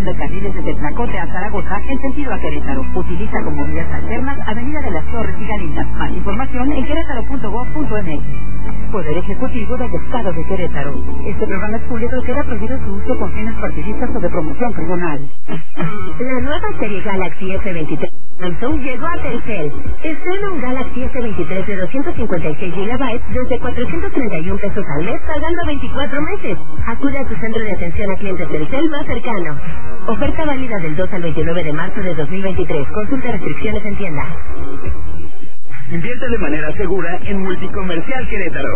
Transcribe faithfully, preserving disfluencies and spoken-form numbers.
de carriles desde Tlacote a Zaragoza en sentido a Querétaro. Utiliza como vías alternas Avenida de las Torres y Galinas. Más información en querétaro punto gob punto eme equis. Poder Ejecutivo del Estado de Querétaro. Este programa es público y queda prohibido su uso con fines partidistas o de promoción personal. La nueva serie Galaxy ese veintitrés Samsung llegó a Telcel. Estrena un Galaxy ese veintitrés de doscientos cincuenta y seis gigabytes desde cuatrocientos treinta y uno pesos al mes pagando veinticuatro meses. Acude a tu centro de atención a clientes Telcel más cercano. Oferta válida del dos al veintinueve de marzo de dos mil veintitrés. Consulta restricciones en tienda. Invierte de manera segura en Multicomercial Querétaro.